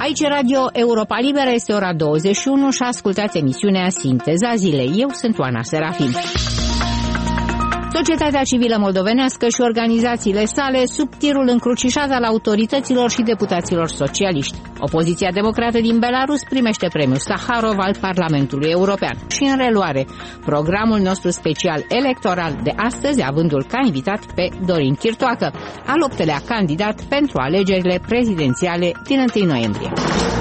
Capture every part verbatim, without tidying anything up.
Aici Radio Europa Liberă, este ora douăzeci și unu și ascultați emisiunea Sinteza Zilei. Eu sunt Oana Serafim. Societatea civilă moldovenească și organizațiile sale sub tirul încrucișat al autorităților și deputaților socialiști. Opoziția democrată din Belarus primește premiul Saharov al Parlamentului European. Și în reluare, programul nostru special electoral de astăzi, avându-l ca invitat pe Dorin Chirtoacă, al optelea candidat pentru alegerile prezidențiale din întâi noiembrie.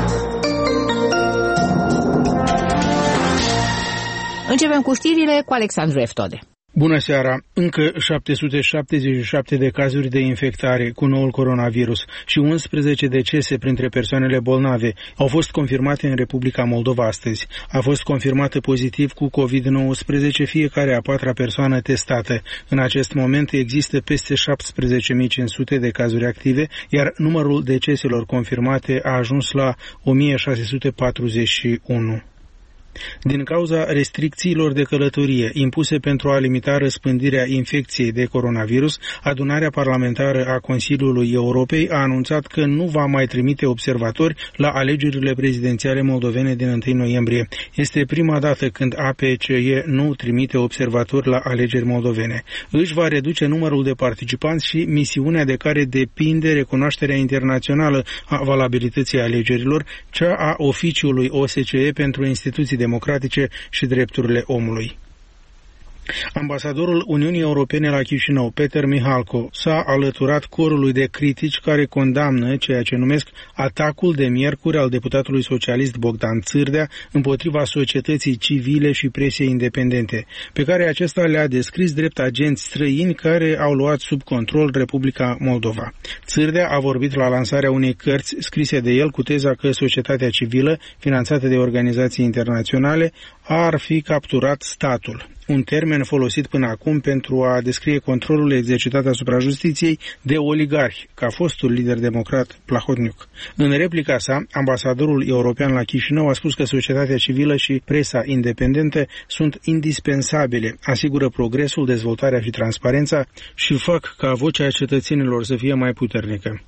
Începem cu știrile cu Alexandru Eftode. Bună seara! Încă șapte sute șaptezeci și șapte de cazuri de infectare cu noul coronavirus și unsprezece decese printre persoanele bolnave au fost confirmate în Republica Moldova astăzi. A fost confirmată pozitiv cu covid nouăsprezece fiecare a patra persoană testată. În acest moment există peste șaptesprezece mii cinci sute de cazuri active, iar numărul deceselor confirmate a ajuns la o mie șase sute patruzeci și unu. Din cauza restricțiilor de călătorie impuse pentru a limita răspândirea infecției de coronavirus, adunarea parlamentară a Consiliului Europei a anunțat că nu va mai trimite observatori la alegerile prezidențiale moldovene din întâi noiembrie. Este prima dată când A P C E nu trimite observatori la alegeri moldovene. Își va reduce numărul de participanți și misiunea de care depinde recunoașterea internațională a valabilității alegerilor, cea a oficiului O S C E pentru instituții democratice și drepturile omului. Ambasadorul Uniunii Europene la Chișinău, Peter Mihalko, s-a alăturat corului de critici care condamnă ceea ce numesc atacul de miercuri al deputatului socialist Bogdan Țârdea împotriva societății civile și presiei independente, pe care acesta le-a descris drept agenți străini care au luat sub control Republica Moldova. Țârdea a vorbit la lansarea unei cărți scrise de el cu teza că societatea civilă, finanțată de organizații internaționale, ar fi capturat statul, un termen folosit până acum pentru a descrie controlul exercitat asupra justiției de oligarhi, ca fostul lider democrat Plahotniuc. În replica sa, ambasadorul european la Chișinău a spus că societatea civilă și presa independentă sunt indispensabile, asigură progresul, dezvoltarea și transparența și fac ca vocea cetățenilor să fie mai puternică.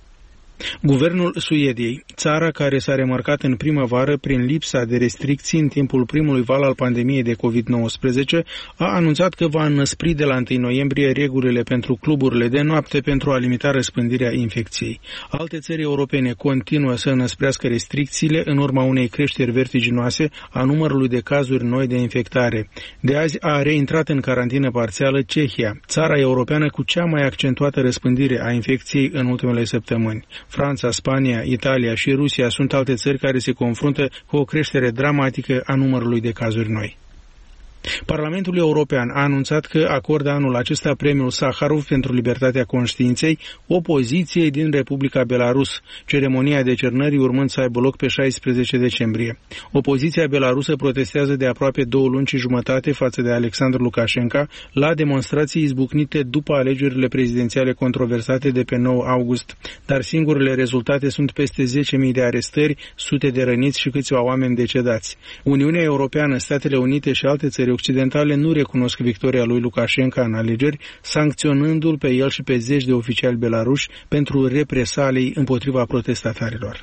Guvernul Suediei, țara care s-a remarcat în primăvară prin lipsa de restricții în timpul primului val al pandemiei de covid nouăsprezece, a anunțat că va înăspri de la întâi noiembrie regulile pentru cluburile de noapte pentru a limita răspândirea infecției. Alte țări europene continuă să înăsprească restricțiile în urma unei creșteri vertiginoase a numărului de cazuri noi de infectare. De azi a reintrat în carantină parțială Cehia, țara europeană cu cea mai accentuată răspândire a infecției în ultimele săptămâni. Franța, Spania, Italia și Rusia sunt alte țări care se confruntă cu o creștere dramatică a numărului de cazuri noi. Parlamentul European a anunțat că acordă anul acesta premiul Saharov pentru libertatea conștiinței opoziției din Republica Belarus, ceremonia decernării urmând să aibă loc pe șaisprezece decembrie. Opoziția belarusă protestează de aproape două luni și jumătate față de Alexandru Lukashenko la demonstrații izbucnite după alegerile prezidențiale controversate de pe nouă august, dar singurele rezultate sunt peste zece mii de arestări, sute de răniți și câțiva oameni decedați. Uniunea Europeană, Statele Unite și alte țări occidentale nu recunosc victoria lui Lukashenko în alegeri, sancționându-l pe el și pe zeci de oficiali belaruși pentru represalii împotriva protestatarilor.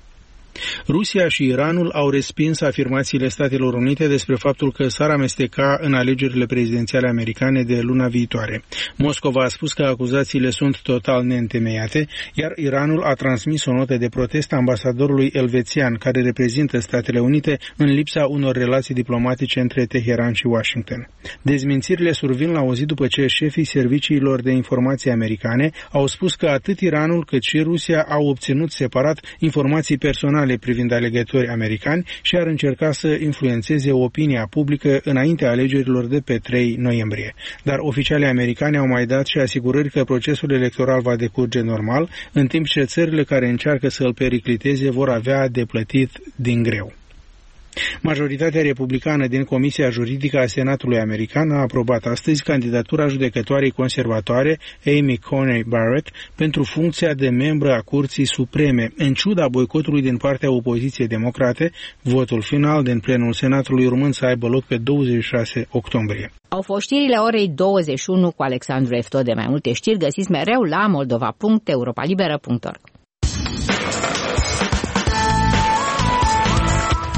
Rusia și Iranul au respins afirmațiile Statelor Unite despre faptul că s-ar amesteca în alegerile prezidențiale americane de luna viitoare. Moscova a spus că acuzațiile sunt total neîntemeiate, iar Iranul a transmis o notă de protest ambasadorului elvețian, care reprezintă Statele Unite în lipsa unor relații diplomatice între Teheran și Washington. Dezmințirile survin la o zi după ce șefii serviciilor de informații americane au spus că atât Iranul cât și Rusia au obținut separat informații personale privind alegători americani și ar încerca să influențeze opinia publică înaintea alegerilor de pe trei noiembrie. Dar oficialii americani au mai dat și asigurări că procesul electoral va decurge normal, în timp ce țările care încearcă să îl pericliteze vor avea de plătit din greu. Majoritatea republicană din Comisia Juridică a Senatului American a aprobat astăzi candidatura judecătoarei conservatoare Amy Coney Barrett pentru funcția de membră a Curții Supreme, în ciuda boicotului din partea opoziției democrate, votul final din plenul Senatului urmând să aibă loc pe douăzeci și șase octombrie. Au fost știrile orei douăzeci și unu cu Alexandru Eftode. Mai multe știri găsiți mereu la moldova punct europa liberă punct org.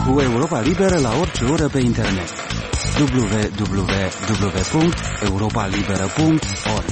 cu Europa Liberă la orice oră pe internet. w w w punct europa liberă punct org.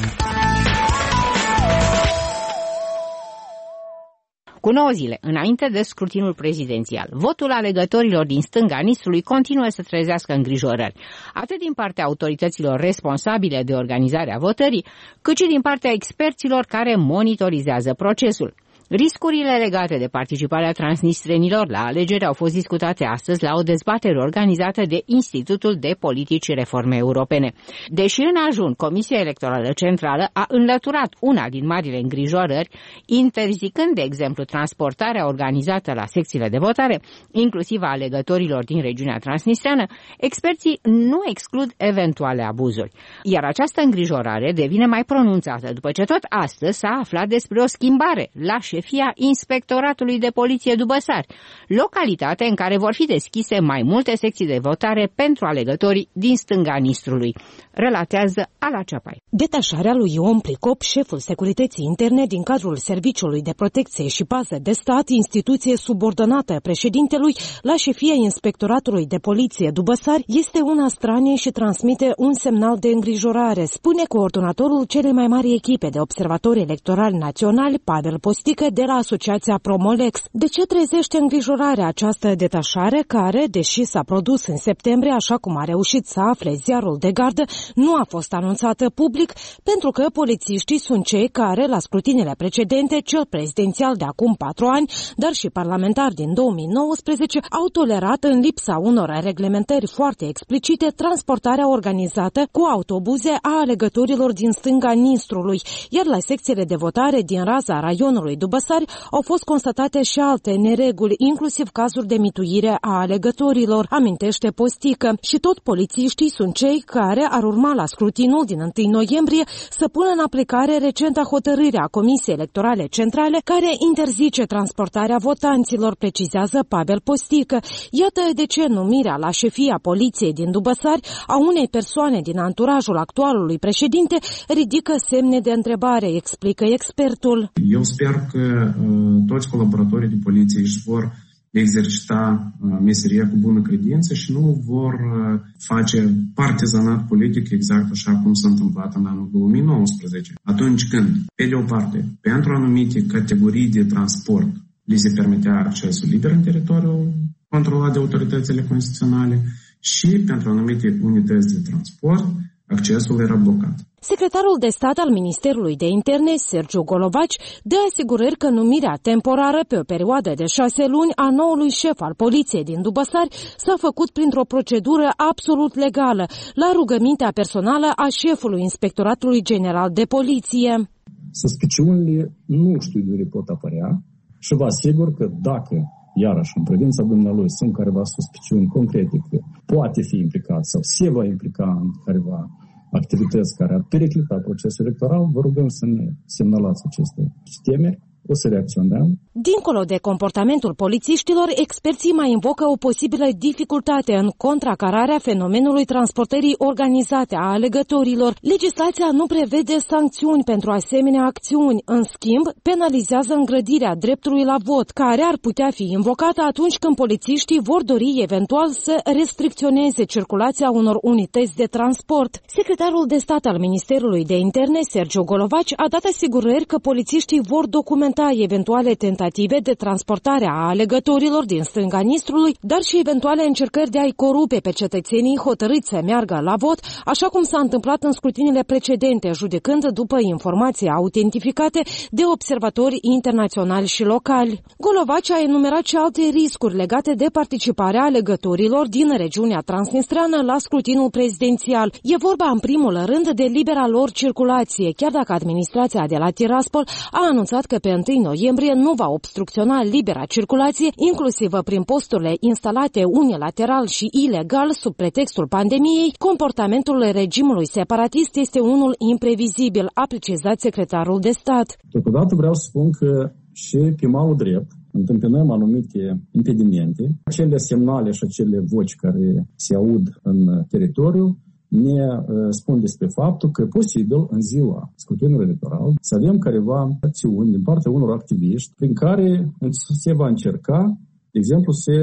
Cu nouă zile, înainte de scrutinul prezidențial, votul alegătorilor din stânga Nistrului continuă să trezească îngrijorări, atât din partea autorităților responsabile de organizarea votării, cât și din partea experților care monitorizează procesul. Riscurile legate de participarea transnistrenilor la alegeri au fost discutate astăzi la o dezbatere organizată de Institutul de Politici Reforme Europene. Deși în ajun Comisia Electorală Centrală a înlăturat una din marile îngrijorări, interzicând, de exemplu, transportarea organizată la secțiile de votare, inclusiv a alegătorilor din regiunea transnistreană, experții nu exclud eventuale abuzuri. Iar această îngrijorare devine mai pronunțată după ce tot astăzi s-a aflat despre o schimbare la șefia Inspectoratului de Poliție Dubăsari, localitate în care vor fi deschise mai multe secții de votare pentru alegătorii din stânga Nistrului, relatează Ala Ceapai. Detașarea lui Ion Pricop, șeful securității interne din cadrul Serviciului de Protecție și Pază de Stat, instituție subordonată președintelui, la șefia Inspectoratului de Poliție Dubăsari, este una stranie și transmite un semnal de îngrijorare, spune coordonatorul celei mai mari echipe de observatori electorali naționali, Pavel Postică, de la Asociația Promolex. De ce trezește îngrijorare această detașare care, deși s-a produs în septembrie, așa cum a reușit să afle ziarul de gardă, nu a fost anunțată public, pentru că polițiștii sunt cei care, la scrutinile precedente, cel prezidențial de acum patru ani, dar și parlamentar din două mii nouăsprezece, au tolerat, în lipsa unor reglementări foarte explicite, transportarea organizată cu autobuze a alegătorilor din stânga Nistrului, iar la secțiile de votare din raza raionului Dubăsari au fost constatate și alte nereguli, inclusiv cazuri de mituire a alegătorilor, amintește Postică. Și tot polițiștii sunt cei care ar urma la scrutinul din întâi noiembrie să pună în aplicare recenta hotărâre a Comisiei Electorale Centrale care interzice transportarea votanților, precizează Pavel Postică. Iată de ce numirea la șefia poliției din Dubăsari a unei persoane din anturajul actualului președinte ridică semne de întrebare, explică expertul. Eu sper că uh, toți colaboratorii de poliție își vor exercita uh, meseria cu bună credință și nu vor uh, face partizanat politic exact așa cum s-a întâmplat în anul două mii nouăsprezece. Atunci când, pe de o parte, pentru anumite categorii de transport li se permitea accesul liber în teritoriul controlat de autoritățile constituționale și pentru anumite unități de transport, accesul era blocat. Secretarul de stat al Ministerului de Interne, Sergiu Golovaci, dă asigurări că numirea temporară pe o perioadă de șase luni a noului șef al poliției din Dubăsari s-a făcut printr-o procedură absolut legală, la rugămintea personală a șefului Inspectoratului General de Poliție. Suspiciunile nu știu de unde pot apărea și vă asigur că dacă, iarăși, în privința dumnealui sunt careva suspiciuni concrete că poate fi implicat sau se va implica în careva activități care ar periclita procesul electoral, vă rugăm să ne semnalați aceste temeri, o să reacționăm. Dincolo de comportamentul polițiștilor, experții mai invocă o posibilă dificultate în contracararea fenomenului transportării organizate a alegătorilor. Legislația nu prevede sancțiuni pentru asemenea acțiuni, în schimb, penalizează îngrădirea dreptului la vot, care ar putea fi invocată atunci când polițiștii vor dori eventual să restricționeze circulația unor unități de transport. Secretarul de stat al Ministerului de Interne, Sergiu Golovaci, a dat asigurări că polițiștii vor documenta eventuale tentative de transportare a alegătorilor din stânga Nistrului, dar și eventuale încercări de a-i corupe pe cetățenii hotărâți să meargă la vot, așa cum s-a întâmplat în scrutinile precedente, judecând după informații autentificate de observatori internaționali și locali. Golovaci a enumerat și alte riscuri legate de participarea alegătorilor din regiunea transnistreană la scrutinul prezidențial. E vorba în primul rând de libera lor circulație, chiar dacă administrația de la Tiraspol a anunțat că pe întâi noiembrie nu va obstrucționa libera circulație, inclusiv prin posturile instalate unilateral și ilegal sub pretextul pandemiei. Comportamentul regimului separatist este unul imprevizibil, a precizat secretarul de stat. Totodată vreau să spun că și pe malul drept întâmpinăm anumite impedimente. Acele semnale și acele voci care se aud în teritoriu ne spun despre faptul că e posibil în ziua scrutinului electoral să avem careva acțiuni din partea unor activiști prin care se va încerca, de exemplu, să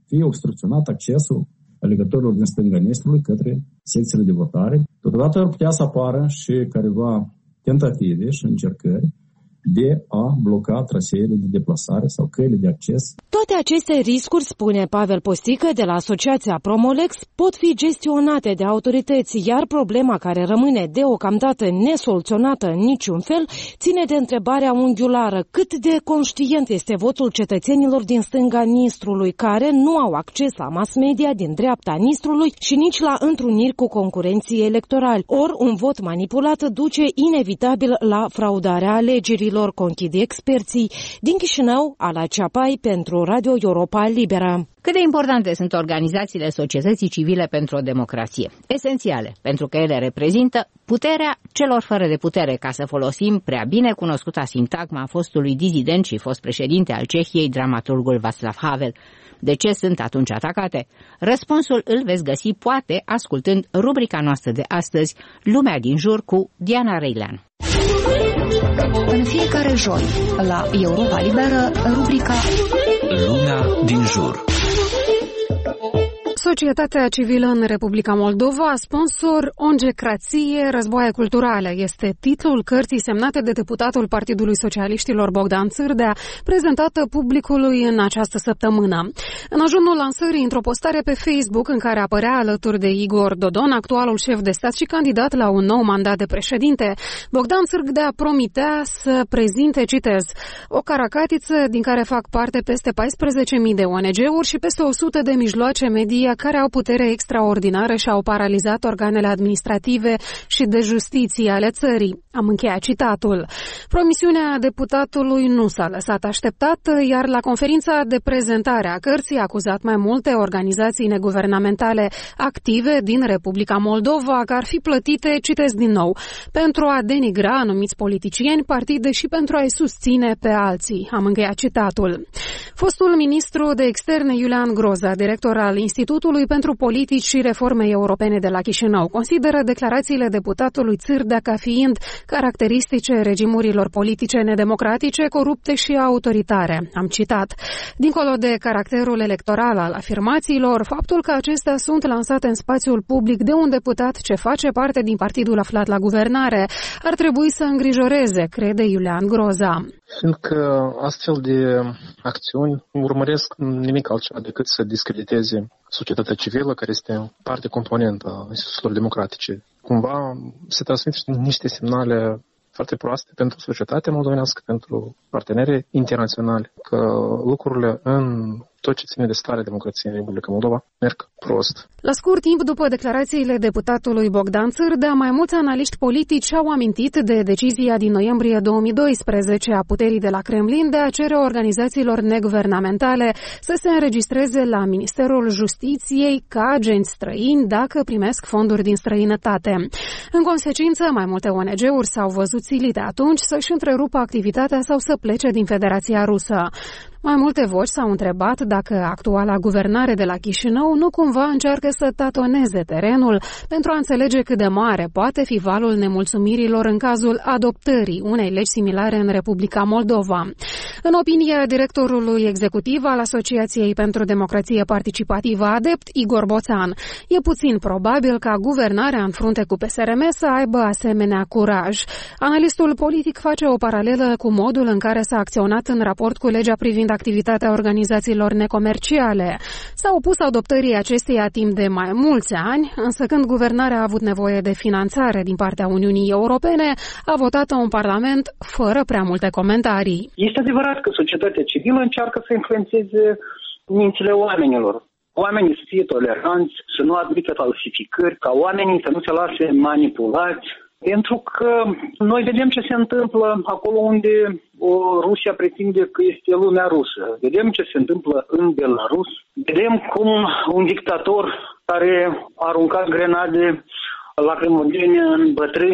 fie obstrucționat accesul alegătorilor din stânga Nistrului către secțiile de votare. Totodată ar putea să apară și careva tentative și încercări de a bloca traseele de deplasare sau căile de acces. Toate aceste riscuri, spune Pavel Postică de la Asociația Promolex, pot fi gestionate de autorități, iar problema care rămâne deocamdată nesoluționată în niciun fel ține de întrebarea unghiulară: cât de conștient este votul cetățenilor din stânga Nistrului, care nu au acces la mass media din dreapta Nistrului și nici la întruniri cu concurenții electorali. Ori un vot manipulat duce inevitabil la fraudarea alegerilor, conchide experții. Din Chișinău, Ala Ceapai pentru Radio Europa Liberă. Cât de importante sunt organizațiile societății civile pentru o democrație? Esențiale, pentru că ele reprezintă puterea celor fără de putere, ca să folosim prea bine cunoscuta sintagma a fostului dizident și fost președinte al Cehiei, dramaturgul Václav Havel. De ce sunt atunci atacate? Răspunsul îl veți găsi, poate, ascultând rubrica noastră de astăzi, Lumea din jur, cu Diana Reilean. În fiecare joi, la Europa Liberă, rubrica Lumea din jur. Societatea civilă în Republica Moldova, sponsor Ongecrație, războaie culturale, este titlul cărții semnate de deputatul Partidului Socialiștilor Bogdan Țârdea, prezentată publicului în această săptămână. În ajunul lansării, într-o postare pe Facebook în care apărea alături de Igor Dodon, actualul șef de stat și candidat la un nou mandat de președinte, Bogdan Țârdea promitea să prezinte, citez, o caracatiță din care fac parte peste paisprezece mii de O N G-uri și peste o sută de mijloace media care au putere extraordinară și au paralizat organele administrative și de justiție ale țării. Am încheiat citatul. Promisiunea deputatului nu s-a lăsat așteptată, iar la conferința de prezentare a cărții a acuzat mai multe organizații neguvernamentale active din Republica Moldova că ar fi plătite, citesc din nou, pentru a denigra anumiți politicieni, partide și pentru a-i susține pe alții. Am încheiat citatul. Fostul ministru de externe Iulian Groza, director al Institutului pentru Politici și Reforme Europene de la Chișinău, consideră declarațiile deputatului Țârdea ca fiind caracteristice regimurilor politice nedemocratice, corupte și autoritare. Am citat. Dincolo de caracterul electoral al afirmațiilor, faptul că acestea sunt lansate în spațiul public de un deputat ce face parte din partidul aflat la guvernare ar trebui să îngrijoreze, crede Iulian Groza. Fiindcă astfel de acțiuni urmăresc nimic altceva decât să discrediteze societatea civilă, care este parte componentă a instituțiilor democratice. Cumva se transmit niște semnale foarte proaste pentru societatea moldovenească, pentru partenerii internaționali, că lucrurile în tot ce ține de starea democrației în Republica Moldova merg prost. La scurt timp după declarațiile deputatului Bogdan Țârdea, mai mulți analiști politici au amintit de decizia din noiembrie două mii doisprezece a puterii de la Kremlin de a cere organizațiilor neguvernamentale să se înregistreze la Ministerul Justiției ca agenți străini dacă primesc fonduri din străinătate. În consecință, mai multe O N G-uri s-au văzut silite atunci să-și întrerupă activitatea sau să plece din Federația Rusă. Mai multe voci s-au întrebat dacă actuala guvernare de la Chișinău nu cumva încearcă să tatoneze terenul pentru a înțelege cât de mare poate fi valul nemulțumirilor în cazul adoptării unei legi similare în Republica Moldova. În opinia directorului executiv al Asociației pentru Democrație Participativă Adept, Igor Boțan, e puțin probabil ca guvernarea în frunte cu P S R M să aibă asemenea curaj. Analistul politic face o paralelă cu modul în care s-a acționat în raport cu legea privind activitatea organizațiilor necomerciale. S-a opus adoptării acesteia timp de mai mulți ani, însă când guvernarea a avut nevoie de finanțare din partea Uniunii Europene, a votat un parlament fără prea multe comentarii. Este adevărat că societatea civilă încearcă să influențeze mințile oamenilor. Oamenii să fie toleranți, să nu admită falsificări, ca oamenii să nu se lase manipulați. Pentru că noi vedem ce se întâmplă acolo unde o Rusia pretinde că este lumea rusă. Vedem ce se întâmplă în Belarus. Vedem cum un dictator care a aruncat grenade lacrimogene în bătrâni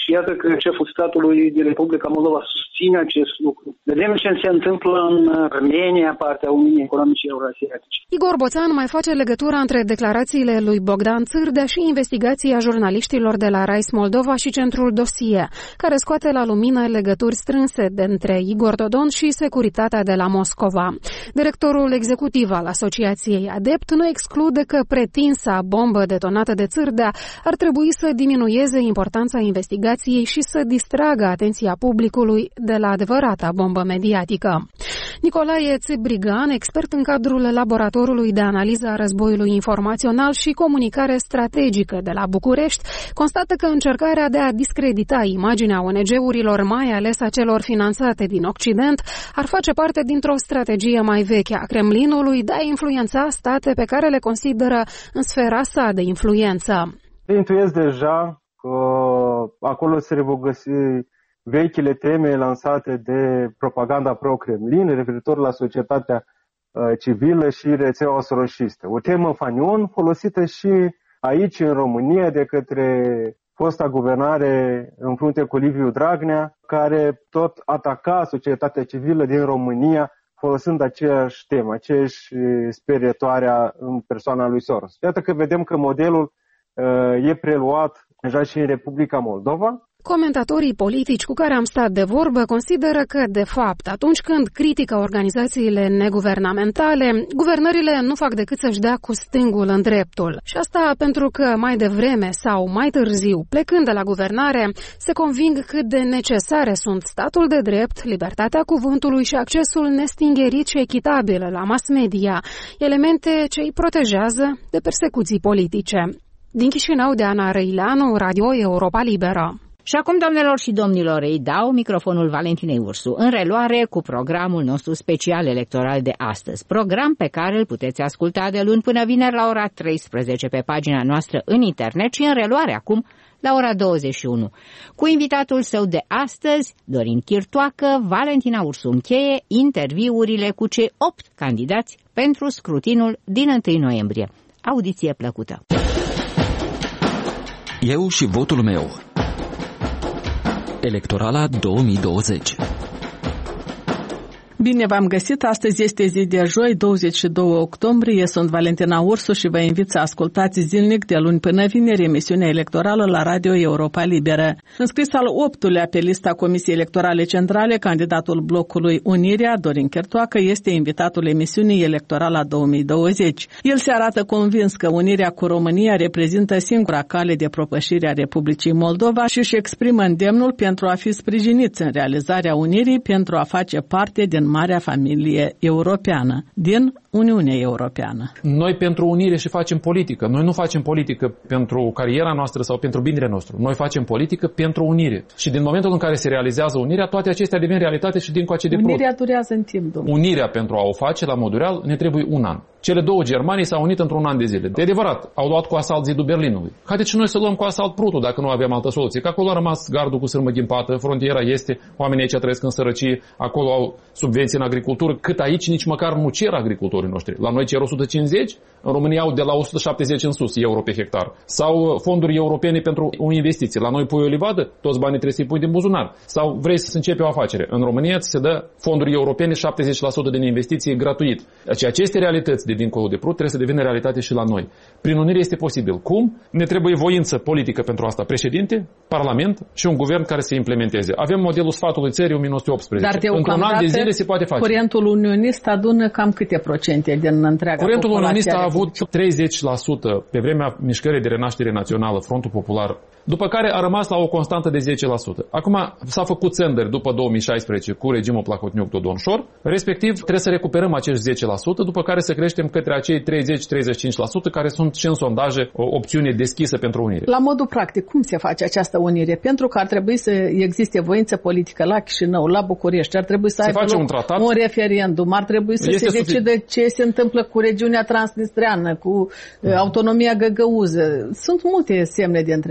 Și iată că șeful statului din Republica Moldova susține acest lucru. Vedem ce se întâmplă în Armenia, partea Uniunii Economice Euroasiatice. Igor Boțan mai face legătura între declarațiile lui Bogdan Țârdea și investigația jurnaliștilor de la Rais Moldova și Centrul Dosie, care scoate la lumină legături strânse între Igor Dodon și securitatea de la Moscova. Directorul executiv al Asociației Adept nu exclude că pretinsa bombă detonată de Țârdea ar trebui să diminueze importanța investigației și să distragă atenția publicului de la adevărata bombă mediatică. Nicolae Țibrigan, expert în cadrul Laboratorului de Analiză a Războiului Informațional și Comunicare Strategică de la București, constată că încercarea de a discredita imaginea O N G-urilor, mai ales a celor finanțate din Occident, ar face parte dintr-o strategie mai veche a Kremlinului de a influența state pe care le consideră în sfera sa de influență. Intuiesc deja că acolo se vor găsi vechile teme lansate de propaganda pro-Kremlin referitor la societatea civilă și rețeaua soroșistă. O temă fanion folosită și aici în România de către fosta guvernare în frunte cu Liviu Dragnea, care tot ataca societatea civilă din România folosind aceeași temă, aceeași sperietoarea în persoana lui Soros. Iată că vedem că modelul uh, e preluat deja și în Republica Moldova. Comentatorii politici cu care am stat de vorbă consideră că, de fapt, atunci când critică organizațiile neguvernamentale, guvernările nu fac decât să-și dea cu stângul în dreptul. Și asta pentru că mai devreme sau mai târziu, plecând de la guvernare, se conving cât de necesare sunt statul de drept, libertatea cuvântului și accesul nestingerit și echitabil la mass media, elemente ce îi protejează de persecuții politice. Din Chișinău, de Ana Răileanu, Radio Europa Liberă. Și acum, doamnelor și domnilor, îi dau microfonul Valentinei Ursu, în reluare cu programul nostru special electoral de astăzi, program pe care îl puteți asculta de luni până vineri la ora treisprezece pe pagina noastră în internet și în reluare acum la ora douăzeci și unu. Cu invitatul său de astăzi, Dorin Chirtoacă, Valentina Ursu încheie interviurile cu cei opt candidați pentru scrutinul din întâi noiembrie. Audiție plăcută! Eu și votul meu. Electorala două mii douăzeci. Bine v-am găsit! Astăzi este zi de joi, douăzeci și doi octombrie. Sunt Valentina Ursu și vă invit să ascultați zilnic de luni până vineri emisiunea electorală la Radio Europa Liberă. Înscris al optulea pe lista Comisiei Electorale Centrale, candidatul blocului Unirea, Dorin Chirtoacă, este invitatul emisiunii Electorala două mii douăzeci. El se arată convins că unirea cu România reprezintă singura cale de propășire a Republicii Moldova și își exprimă îndemnul pentru a fi sprijiniți în realizarea unirii, pentru a face parte din marea familie europeană, din Uniunea Europeană. Noi pentru unire și facem politică. Noi nu facem politică pentru cariera noastră sau pentru binele nostru. Noi facem politică pentru unire. Și din momentul în care se realizează unirea, toate acestea devin realitate și din coace de prut. Unirea durează în timp, domnule. Unirea pentru a o face la modul real ne trebuie un an. Cele două Germanii s-au unit într-un an de zile. De adevărat, au luat cu asalt zidul Berlinului. Haideți și noi să luăm cu asalt Prutul dacă nu avem altă soluție. Că acolo a rămas gardul cu sârmă ghimpată, frontiera este, oamenii aici trăiesc în sărăcie, acolo au subvenții în agricultură, cât aici nici măcar nu cer agricultorii noștri. La noi cer o sută cincizeci, în România au de la o sută șaptezeci în sus euro pe hectar. Sau fonduri europene pentru o investiție. La noi pui o livadă, toți banii trebuie să-i pui din buzunar. Sau vrei să începi o afacere. În România ți se dă fonduri europene șaptezeci la sută din investiție gratuit. Deci aceste realități de dincolo de prut trebuie să devină realitate și la noi. Prin unire este posibil. Cum? Ne trebuie voință politică pentru asta. Președinte, Parlament și un guvern care să implementeze. Avem modelul sfatului țării o mie nouă sute optsprezece. Dar într-un an de zile se poate face. Curentul unionist adună cam câte procente din întreaga Curentul populație? unionist a avut treizeci la sută pe vremea mișcării de renaștere națională, Frontul Popular, după care a rămas la o constantă de zece la sută. Acum s-a făcut țândări după două mii șaisprezece cu regimul Plahotniuc-Dodon-Șor, respectiv trebuie să recuperăm acești zece la sută, după care să creștem către acei treizeci treizeci și cinci la sută care sunt și în sondaje o opțiune deschisă pentru unire. La modul practic, cum se face această unire? Pentru că ar trebui să existe voință politică la Chișinău, la București, ar trebui să se aibă un, tratat, un referendum, ar trebui să se decidă ce se întâmplă cu regiunea transnistreană, cu mm. autonomia găgăuză. Sunt multe semne de întrebare.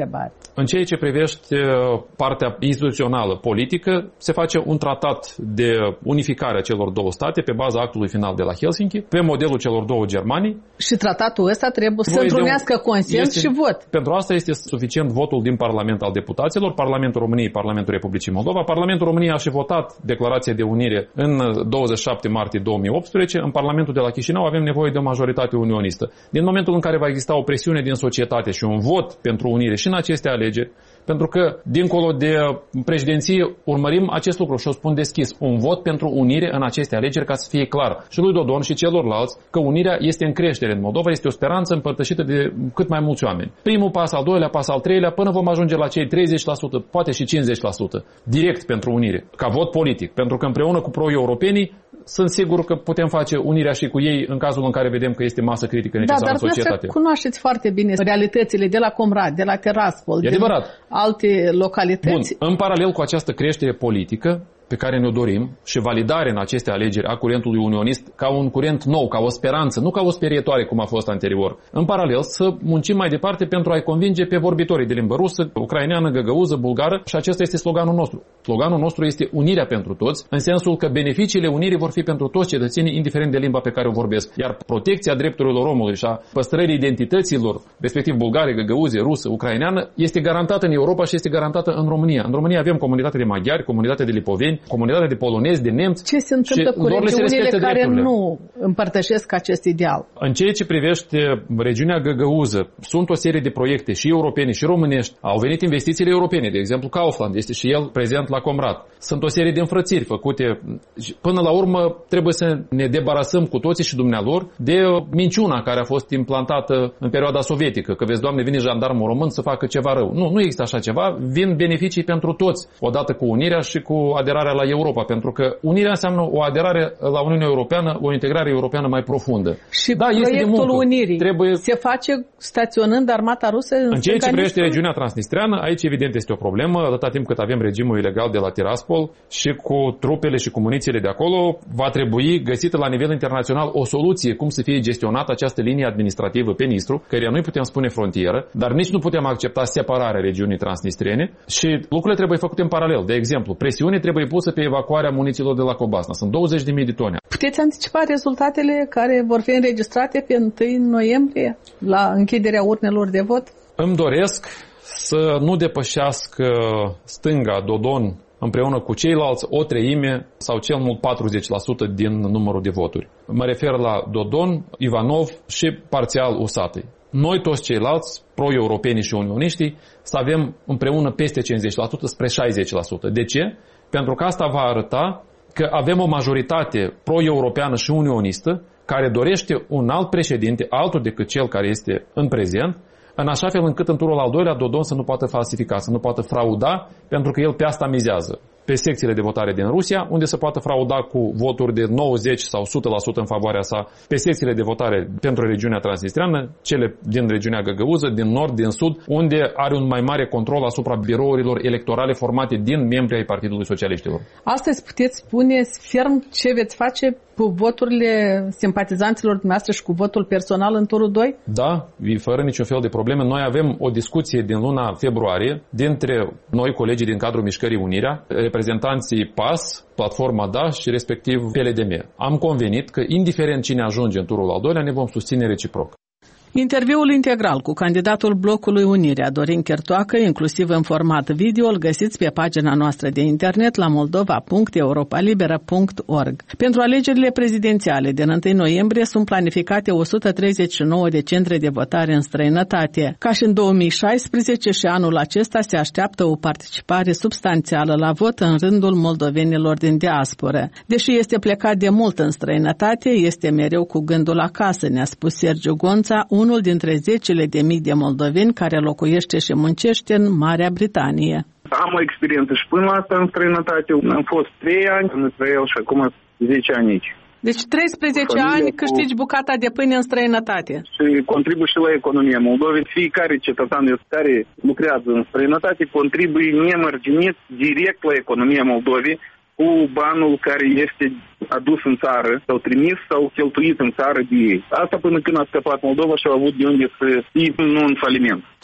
În ceea ce privește partea instituțională politică, se face un tratat de unificare a celor două state pe baza actului final de la Helsinki, pe modelul celor două Germanii. Și tratatul ăsta trebuie să întrunească consens este, și vot. Pentru asta este suficient votul din Parlament al deputaților, Parlamentul României, Parlamentul Republicii Moldova. Parlamentul României a și votat declarația de unire în douăzeci și șapte martie două mii optsprezece. În Parlamentul de la Chișinău avem nevoie de o majoritate unionistă. Din momentul în care va exista o presiune din societate și un vot pentru unire și în aceste alegeri, pentru că, dincolo de președinție, urmărim acest lucru și o spun deschis, un vot pentru unire în aceste alegeri, ca să fie clar și lui Dodon și celorlalți că unirea este în creștere în Moldova, este o speranță împărtășită de cât mai mulți oameni. Primul pas, al doilea pas, al treilea, până vom ajunge la cei treizeci la sută, poate și cincizeci la sută, direct pentru unire, ca vot politic, pentru că împreună cu pro-europenii sunt sigur că putem face unirea și cu ei în cazul în care vedem că este masă critică necesară da, în societate. Da, dar cunoașteți foarte bine realitățile de la Comrat, de la Tiraspol, de alte localități. Bun, în paralel cu această creștere politică pe care ne-o dorim și validare în aceste alegeri a curentului unionist ca un curent nou, ca o speranță, nu ca o sperietoare cum a fost anterior. În paralel să muncim mai departe pentru a-i convinge pe vorbitorii de limbă rusă, ucraineană, găgăuză, bulgară și acesta este sloganul nostru. Sloganul nostru este unirea pentru toți, în sensul că beneficiile unirii vor fi pentru toți cetățenii, indiferent de limba pe care o vorbesc. Iar protecția drepturilor omului și a păstrării identităților, respectiv bulgare, găgăuze, rusă, ucraineană, este garantată în Europa și este garantată în România. În România avem comunitate de maghiari, comunitate de lipoveni, comunitatea de polonezi, de nemți. Ce se întâmplă cu regiunile care drepturile. nu împărtășesc acest ideal? În ceea ce privește regiunea găgăuză, sunt o serie de proiecte și europene și românești. Au venit investițiile europene, de exemplu Kaufland, este și el prezent la Comrat. Sunt o serie de înfrățiri făcute. Până la urmă trebuie să ne debarasăm cu toții și dumnealor de minciuna care a fost implantată în perioada sovietică, că vezi, Doamne, vine jandarmul român să facă ceva rău. Nu, nu există așa ceva. Vin beneficii pentru toți, odată cu unirea și cu aderarea la Europa, pentru că unirea înseamnă o aderare la Uniunea Europeană, o integrare europeană mai profundă. Și da, proiectul unirii trebuie... se face staționând armata rusă în În ceea ce privește regiunea transnistreană, aici evident este o problemă, atâta timp cât avem regimul ilegal de la Tiraspol și cu trupele și cu munițiile de acolo, va trebui găsită la nivel internațional o soluție cum să fie gestionată această linie administrativă pe Nistru, căreia nu-i putem spune frontieră, dar nici nu putem accepta separarea regiunii transnistrene și lucrurile trebuie făcute în paralel. De exemplu, presiune trebuie pusă pe evacuarea munițiilor de la Cobasna. Sunt douăzeci de mii de tone. Puteți anticipa rezultatele care vor fi înregistrate pe întâi noiembrie la închiderea urnelor de vot? Îmi doresc să nu depășească stânga Dodon împreună cu ceilalți o treime sau cel mult patruzeci la sută din numărul de voturi. Mă refer la Dodon, Ivanov și parțial Usatăi. Noi toți ceilalți, pro-europenii și unioniștii, să avem împreună peste cincizeci la sută spre șaizeci la sută. De ce? Pentru că asta va arăta că avem o majoritate pro-europeană și unionistă care dorește un alt președinte, altul decât cel care este în prezent, în așa fel încât în turul al doilea Dodon să nu poată falsifica, să nu poată frauda, pentru că el pe asta mizează. Pe secțiile de votare din Rusia, unde se poate frauda cu voturi de nouăzeci sau o sută la sută în favoarea sa, pe secțiile de votare pentru regiunea transnistreană, cele din regiunea găgăuză, din nord, din sud, unde are un mai mare control asupra birourilor electorale formate din membri ai Partidului Socialiștilor. Astăzi puteți spune ferm ce veți face cu voturile simpatizanților dumneavoastră și cu votul personal în turul doi? Da, fără niciun fel de probleme. Noi avem o discuție din luna februarie dintre noi, colegii din cadrul Mișcării Unirea, reprezentanții P A S, Platforma Da și respectiv P L D M. Am convenit că, indiferent cine ajunge în turul al doilea, ne vom susține reciproc. Interviul integral cu candidatul blocului Unirea, Dorin Chertoacă, inclusiv în format video, îl găsiți pe pagina noastră de internet la moldova punct europalibera punct org. Pentru alegerile prezidențiale din întâi noiembrie sunt planificate o sută treizeci și nouă de centre de votare în străinătate. Ca și în două mii șaisprezece și anul acesta se așteaptă o participare substanțială la vot în rândul moldovenilor din diasporă. Deși este plecat de mult în străinătate, este mereu cu gândul acasă, ne-a spus Sergiu Gonța, unul dintre zecile de mii de moldoveni care locuiește și muncește în Marea Britanie. Am o experiență și până la asta în străinătate. Am fost trei ani în Israel și acum zece ani aici. Deci treisprezece ani câștigi bucata de pâine în străinătate. Și contribuie și la economia Moldovei. Fiecare cetățean care lucrează în străinătate contribuie nemărginit direct la economia Moldovei cu banul care este adus în țară sau trimis sau cheltuit în țară de ei. Asta până când a scăpat Moldova și au avut de unde să fie nu în faliment.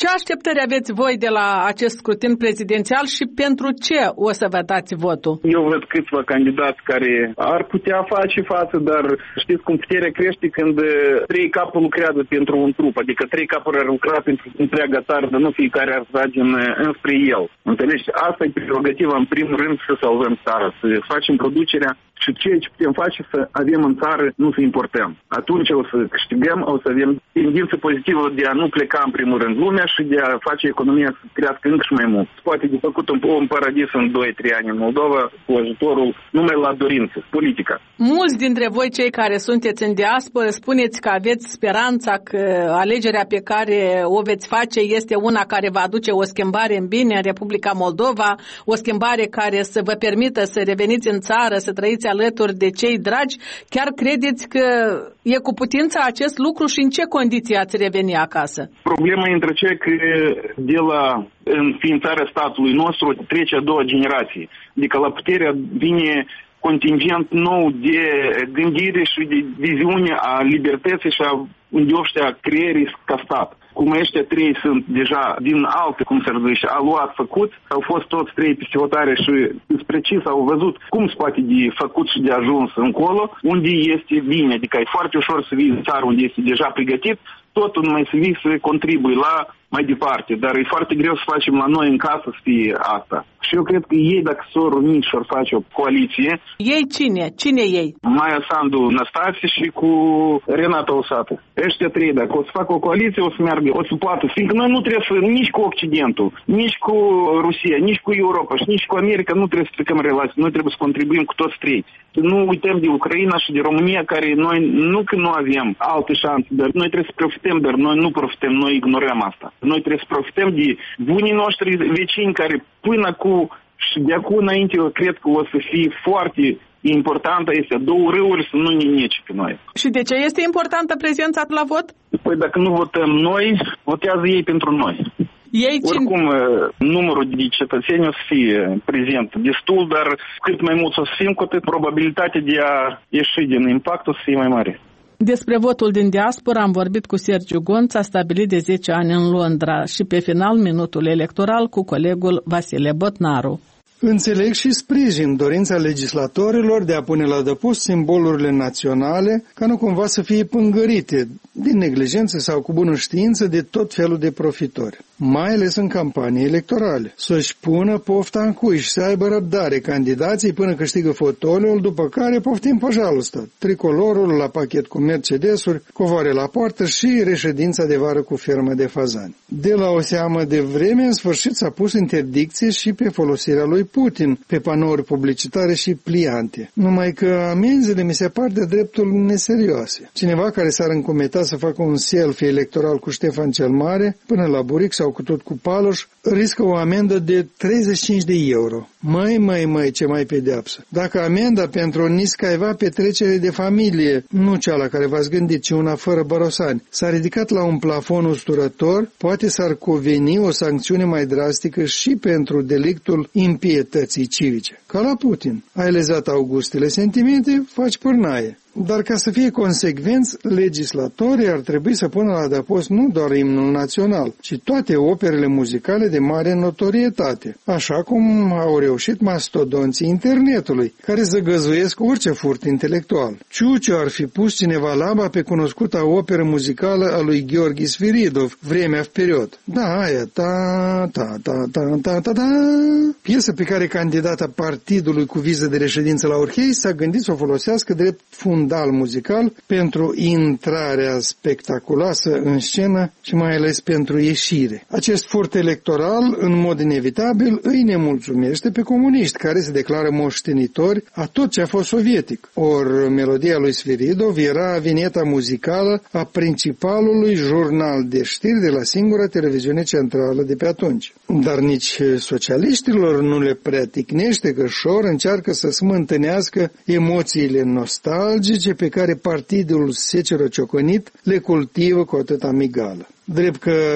Ce așteptări aveți voi de la acest scrutin prezidențial și pentru ce o să vă dați votul? Eu văd câțiva candidați care ar putea face față, dar știți cum puterea crește când trei capuri lucrează pentru un trup, adică trei capuri ar lucra pentru întreaga țară, dar nu fiecare ar trage în, înspre el. Înțelegi? Asta e prerogativa, în primul rând, să salvăm țara, să facem producerea și ceea ce putem face să avem în țară, nu să importăm. Atunci o să câștigăm, o să avem tendință pozitivă de a nu pleca în primul rând lumea și de a face economia să crească încă și mai mult. Poate de făcut un, un paradis în doi trei ani în Moldova cu ajutorul numai la dorință, politica. Mulți dintre voi, cei care sunteți în diasporă, spuneți că aveți speranța că alegerea pe care o veți face este una care va aduce o schimbare în bine în Republica Moldova, o schimbare care să vă permită să reveniți în țară, să trăiți alături de cei dragi. Chiar credeți că e cu putință acest lucru și în ce condiții ați reveni acasă? Problema între cei că de la înființarea statului nostru trece a doua generație. Adică la puterea vine contingent nou de gândire și de viziune a libertății și a îndeopște a creierii ca stat. Cum ăștia trei sunt deja din alte, cum s-ar zice, aluat, făcut, au fost toți trei peste hotare și precis au văzut cum se poate de făcut și de ajuns încolo, unde este bine, adică e foarte ușor să vii în țară unde este deja pregătit, totul numai să vii să contribui la mai departe, dar e foarte greu să facem la noi în casă să fie asta. Și eu cred că ei, dacă s-au unit și-or face o coaliție... Ei cine? Cine ei? Maia Sandu Năstase și cu Renata Usată. Ăștia trei, dacă o să facă o coaliție, o să meargă, o să poată. Fiindcă noi nu trebuie să, nici cu Occidentul, nici cu Rusia, nici cu Europa și nici cu America nu trebuie să trecăm relații. Noi trebuie să contribuim cu toți trei. Nu uităm de Ucraina și de România, care noi nu că nu avem alte șanse, dar noi trebuie să profităm, dar noi nu profităm, noi ignorăm asta. Noi trebuie să profităm de bunii noștri vecini care până cu și de acum înainte eu cred că o să fie foarte importantă este două râuri să nu ne nece pe noi. Și de ce este importantă prezența la vot? Păi dacă nu votăm noi, votează ei pentru noi. Ei Oricum, numărul de cetățeni o să fie prezent destul, dar cât mai mult o să fim, cu atât probabilitatea de a ieși din impact o să fie mai mare. Despre votul din diaspora am vorbit cu Sergiu Gonț, a stabilit de zece ani în Londra, și pe final minutul electoral cu colegul Vasile Botnaru. Înțeleg și sprijin dorința legislatorilor de a pune la adăpost simbolurile naționale ca nu cumva să fie pângărite din neglijență sau cu bună știință de tot felul de profitori, mai ales în campanii electorale. Să-și pună pofta în cui și să aibă răbdare candidații până câștigă fotoliul, după care poftim păjalul stat, tricolorul la pachet cu Mercedes-uri, covoare la poartă și reședința de vară cu fermă de fazani. De la o seamă de vreme, în sfârșit s-a pus interdicție și pe folosirea lui Putin pe panouri publicitare și pliante. Numai că amenzile mi se par de dreptul neserioase. Cineva care s-ar încometa să facă un selfie electoral cu Ștefan cel Mare, până la buric sau cu tot cu Paloș, riscă o amendă de treizeci și cinci de euro. Măi, măi, măi, ce mai pedeapsă. Dacă amenda pentru o niscaiva petrecere de familie, nu cea la care v-ați gândit, ci una fără bărosani, s-a ridicat la un plafon usturător, poate s-ar cuveni o sancțiune mai drastică și pentru delictul impietății civice. Ca la Putin. Ai lezat augustele sentimente, faci pârnaie. Dar ca să fie consecvenți, legislatorii ar trebui să pună la adăpost nu doar imnul național, ci toate operele muzicale de mare notorietate, așa cum au reușit mastodonții internetului, care zăgăzuiesc orice furt intelectual. Ciuciu ar fi pus cineva laba pe cunoscuta operă muzicală a lui Gheorghe Sviridov, Vremea v period. Da, aia, ta, ta, ta, ta, ta, ta, ta, piesă pe care candidata partidului cu viză de reședință la Orhei s-a gândit să o folosească drept fundal muzical pentru intrarea spectaculoasă în scenă și mai ales pentru ieșire. Acest furt electoral, în mod inevitabil, îi nemulțumește pe comuniști care se declară moștenitori a tot ce a fost sovietic. Or, melodia lui Sviridov era vineta muzicală a principalului jurnal de știri de la singura televiziune centrală de pe atunci. Dar nici socialiștilor nu le prea ticnește că șor încearcă să smântânească emoțiile nostalgice pe care partidul secerocioconit le cultivă cu atâta migală. Drept că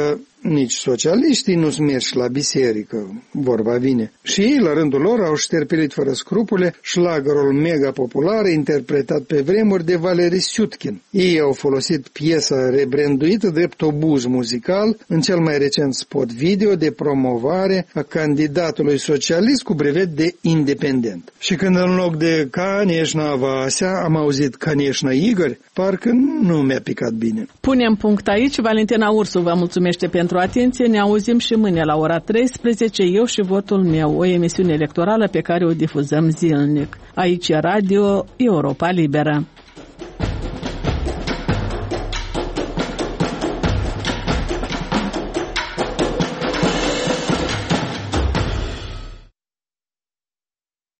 nici socialiștii nu-s merși la biserică, vorba vine. Și ei, la rândul lor, au șterpelit fără scrupule șlagărul mega popular interpretat pe vremuri de Valery Syutkin. Ei au folosit piesa rebranduită drept obuz muzical în cel mai recent spot video de promovare a candidatului socialist cu brevet de independent. Și când în loc de Caneșna Vasea am auzit Caneșna Igor, parcă nu mi-a picat bine. Punem punct aici. Valentina Ursu vă mulțumește pentru atenție. Ne auzim și mâine la ora treisprezece, Eu și votul meu, o emisiune electorală pe care o difuzăm zilnic. Aici e Radio Europa Liberă.